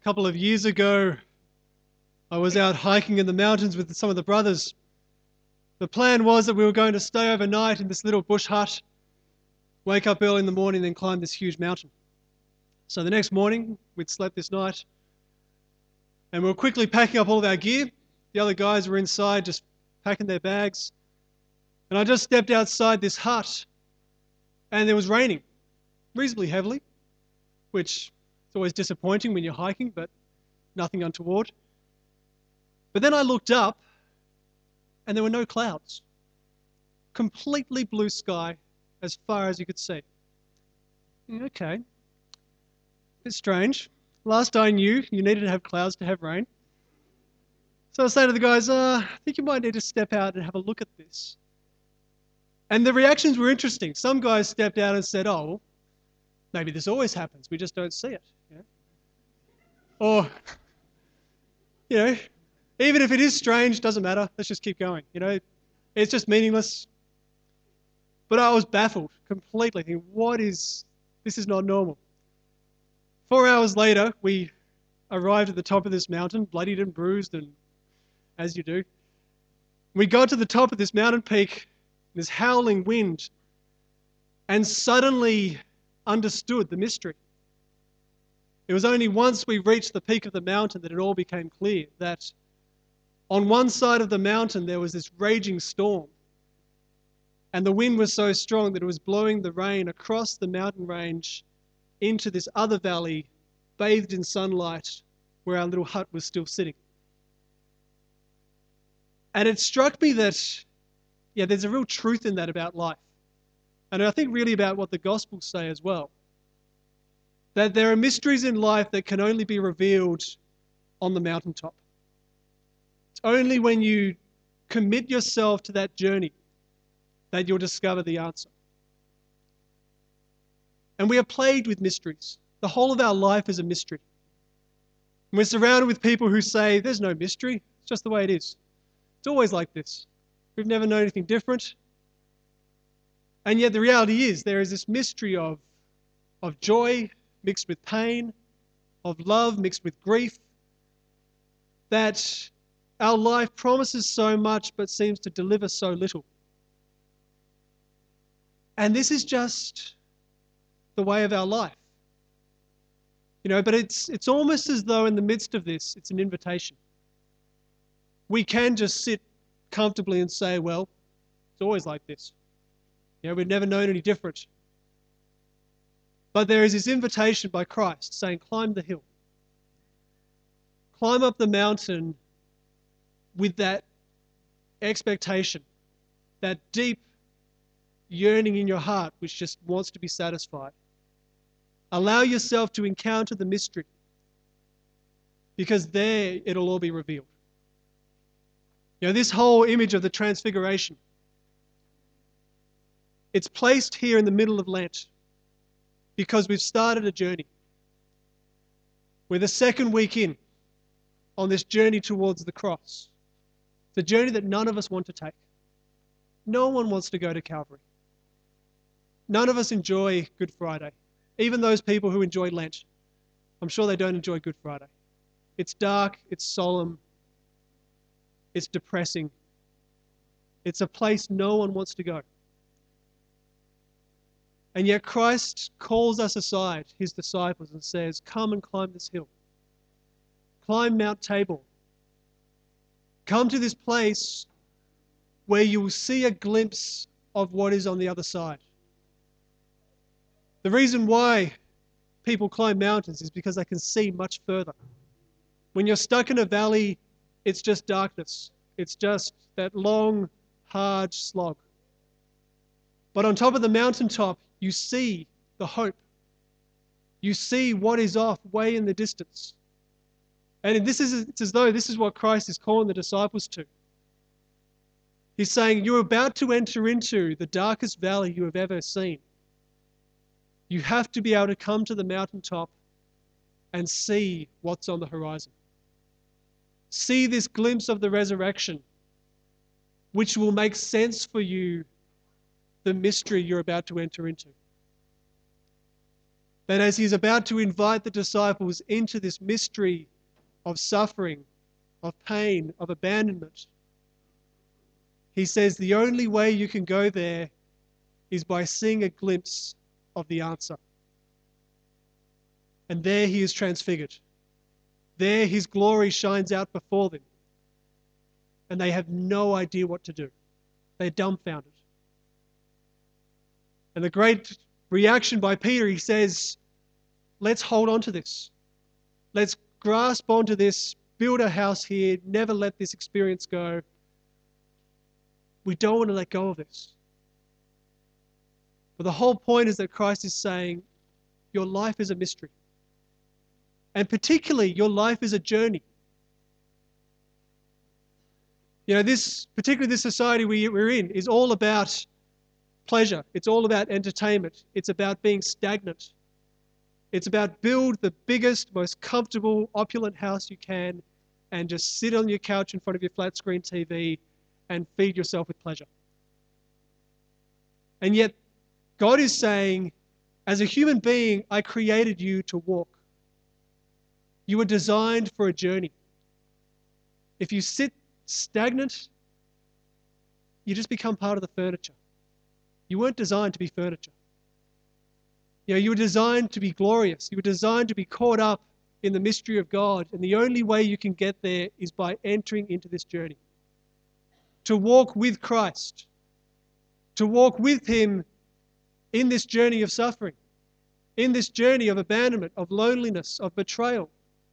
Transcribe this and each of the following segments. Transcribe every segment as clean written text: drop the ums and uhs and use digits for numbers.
couple of years ago, I was out hiking in the mountains with some of the brothers. The plan was that we were going to stay overnight in this little bush hut, wake up early in the morning, then climb this huge mountain. So the next morning, we'd slept this night, and we were quickly packing up all of our gear. The other guys were inside just packing their bags. And I just stepped outside this hut, and it was raining reasonably heavily, which is always disappointing when you're hiking, but nothing untoward. But then I looked up, and there were no clouds. Completely blue sky as far as you could see. Okay. It's strange. Last I knew, you needed to have clouds to have rain. So I say to the guys, I think you might need to step out and have a look at this. And the reactions were interesting. Some guys stepped out and said, oh, well, maybe this always happens. We just don't see it. Or, even if it is strange, doesn't matter. Let's just keep going. It's just meaningless. But I was baffled completely, thinking, this is not normal. 4 hours later, we arrived at the top of this mountain, bloodied and bruised, and as you do. We got to the top of this mountain peak, this howling wind, and suddenly understood the mystery. It was only once we reached the peak of the mountain that it all became clear that on one side of the mountain there was this raging storm, and the wind was so strong that it was blowing the rain across the mountain range into this other valley, bathed in sunlight, where our little hut was still sitting. And it struck me that, there's a real truth in that about life. And I think really about what the Gospels say as well. That there are mysteries in life that can only be revealed on the mountaintop. It's only when you commit yourself to that journey that you'll discover the answer. And we are plagued with mysteries. The whole of our life is a mystery. And we're surrounded with people who say, there's no mystery, it's just the way it is. It's always like this. We've never known anything different. And yet the reality is there is this mystery of joy mixed with pain, of love mixed with grief, that our life promises so much but seems to deliver so little. And this is just the way of our life. But it's almost as though in the midst of this, it's an invitation. We can just sit comfortably and say, well, it's always like this. We've never known any different. But there is this invitation by Christ saying, climb the hill. Climb up the mountain with that expectation, that deep yearning in your heart which just wants to be satisfied. Allow yourself to encounter the mystery, because there it'll all be revealed. This whole image of the Transfiguration, it's placed here in the middle of Lent because we've started a journey. We're the second week in on this journey towards the cross. It's a journey that none of us want to take. No one wants to go to Calvary. None of us enjoy Good Friday. Even those people who enjoy Lent, I'm sure they don't enjoy Good Friday. It's dark, it's solemn, it's depressing. It's a place no one wants to go. And yet Christ calls us aside, his disciples, and says, come and climb this hill. Climb Mount Tabor. Come to this place where you will see a glimpse of what is on the other side. The reason why people climb mountains is because they can see much further. When you're stuck in a valley, it's just darkness. It's just that long, hard slog. But on top of the mountaintop, you see the hope. You see what is off way in the distance. And it's as though this is what Christ is calling the disciples to. He's saying, you're about to enter into the darkest valley you have ever seen. You have to be able to come to the mountaintop and see what's on the horizon. See this glimpse of the resurrection, which will make sense for you, the mystery you're about to enter into. that as he's about to invite the disciples into this mystery of suffering, of pain, of abandonment, he says the only way you can go there is by seeing a glimpse of the answer. And there he is transfigured. There his glory shines out before them. And they have no idea what to do. They're dumbfounded. And the great reaction by Peter, he says, let's hold on to this. Let's grasp onto this, build a house here, never let this experience go. We don't want to let go of this. But the whole point is that Christ is saying, your life is a mystery. And particularly, your life is a journey. You know, particularly this society we're in is all about pleasure. It's all about entertainment. It's about being stagnant. It's about build the biggest, most comfortable, opulent house you can and just sit on your couch in front of your flat screen TV and feed yourself with pleasure. And yet, God is saying, as a human being, I created you to walk. You were designed for a journey. If you sit stagnant, you just become part of the furniture. You weren't designed to be furniture. You know, you were designed to be glorious. You were designed to be caught up in the mystery of God. And the only way you can get there is by entering into this journey. To walk with Christ. To walk with him in this journey of suffering. In this journey of abandonment, of loneliness, of betrayal.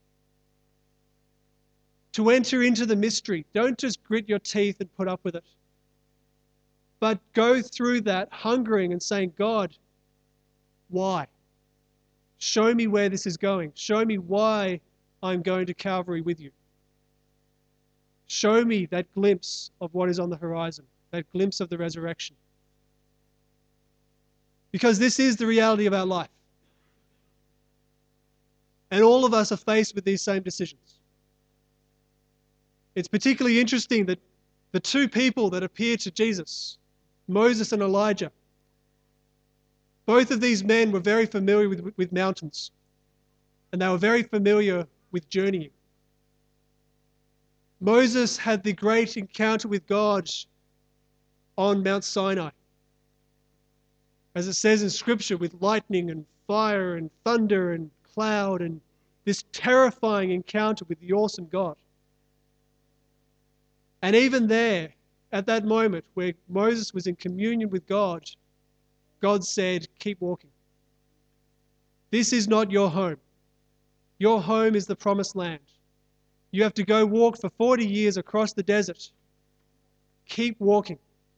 To enter into the mystery. Don't just grit your teeth and put up with it. But go through that hungering and saying, God, why? Show me where this is going. Show me why I'm going to Calvary with you. Show me that glimpse of what is on the horizon, that glimpse of the resurrection. Because this is the reality of our life. And all of us are faced with these same decisions. It's particularly interesting that the two people that appear to Jesus, Moses and Elijah, both of these men were very familiar with mountains. And they were very familiar with journeying. Moses had the great encounter with God on Mount Sinai. As it says in Scripture, with lightning and fire and thunder and cloud and this terrifying encounter with the awesome God. And even there, at that moment where Moses was in communion with God, God said, keep walking. This is not your home. Your home is the promised land. You have to go walk for 40 years across the desert. Keep walking.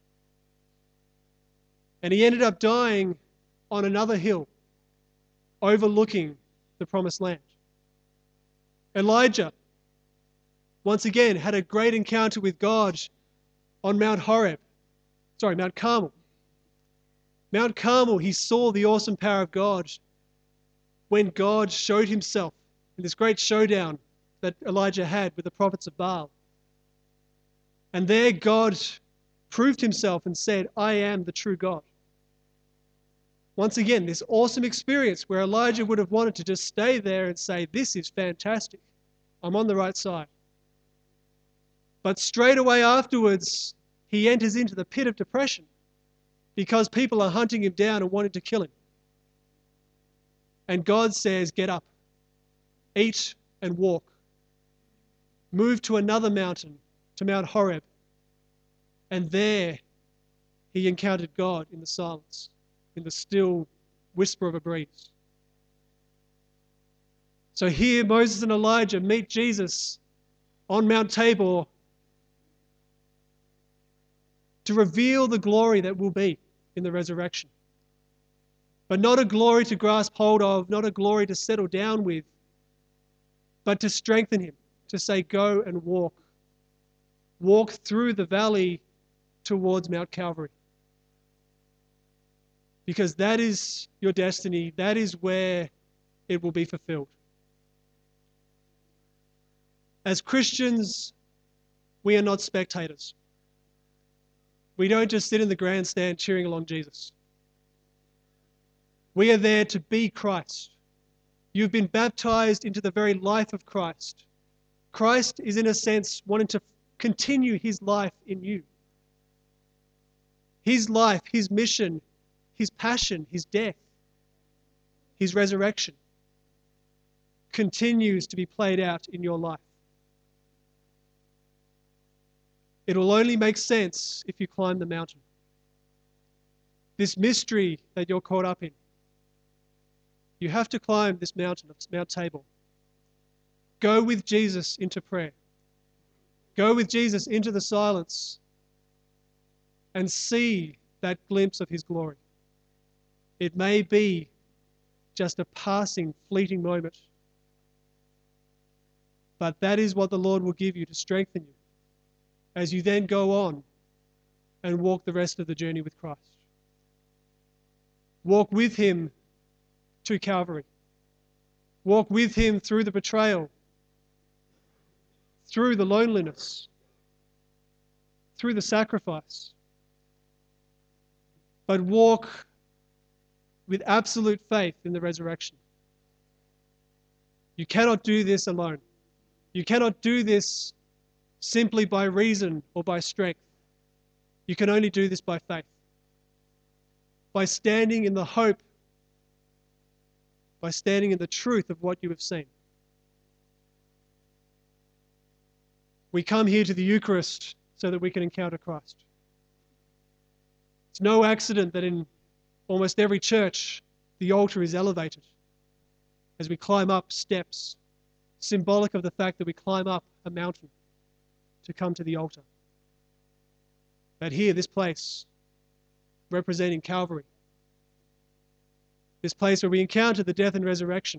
And he ended up dying on another hill, overlooking the promised land. Elijah, once again, had a great encounter with God on Mount Carmel. Mount Carmel, he saw the awesome power of God when God showed himself in this great showdown that Elijah had with the prophets of Baal. And there God proved himself and said, I am the true God. Once again, this awesome experience where Elijah would have wanted to just stay there and say, this is fantastic. I'm on the right side. But straight away afterwards, he enters into the pit of depression because people are hunting him down and wanting to kill him. And God says, get up, eat and walk. Move to another mountain, to Mount Horeb. And there he encountered God in the silence, in the still whisper of a breeze. So here Moses and Elijah meet Jesus on Mount Tabor to reveal the glory that will be in the resurrection. But not a glory to grasp hold of, not a glory to settle down with, but to strengthen him, to say, go and walk. Walk through the valley towards Mount Calvary. Because that is your destiny, that is where it will be fulfilled. As Christians, we are not spectators. We don't just sit in the grandstand cheering along Jesus. We are there to be Christ. You've been baptized into the very life of Christ. Christ is, in a sense, wanting to continue his life in you. His life, his mission, his passion, his death, his resurrection continues to be played out in your life. It will only make sense if you climb the mountain. This mystery that you're caught up in, you have to climb this mountain, Mount Tabor. Go with Jesus into prayer. Go with Jesus into the silence and see that glimpse of his glory. It may be just a passing, fleeting moment, but that is what the Lord will give you to strengthen you as you then go on and walk the rest of the journey with Christ. Walk with him to Calvary. Walk with him through the betrayal, through the loneliness, through the sacrifice. But walk with absolute faith in the resurrection. You cannot do this alone. You cannot do this simply by reason or by strength. You can only do this by faith. By standing in the hope, by standing in the truth of what you have seen. We come here to the Eucharist so that we can encounter Christ. It's no accident that in almost every church the altar is elevated as we climb up steps, symbolic of the fact that we climb up a mountain to come to the altar. But here, this place, representing Calvary, this place where we encounter the death and resurrection.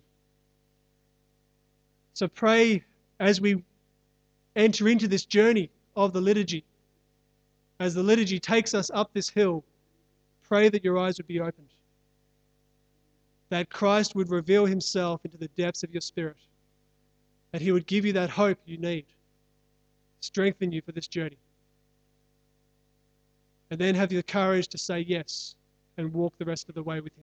So pray as we enter into this journey of the liturgy. As the liturgy takes us up this hill, pray that your eyes would be opened, that Christ would reveal himself into the depths of your spirit, that he would give you that hope you need, strengthen you for this journey, and then have the courage to say yes and walk the rest of the way with him.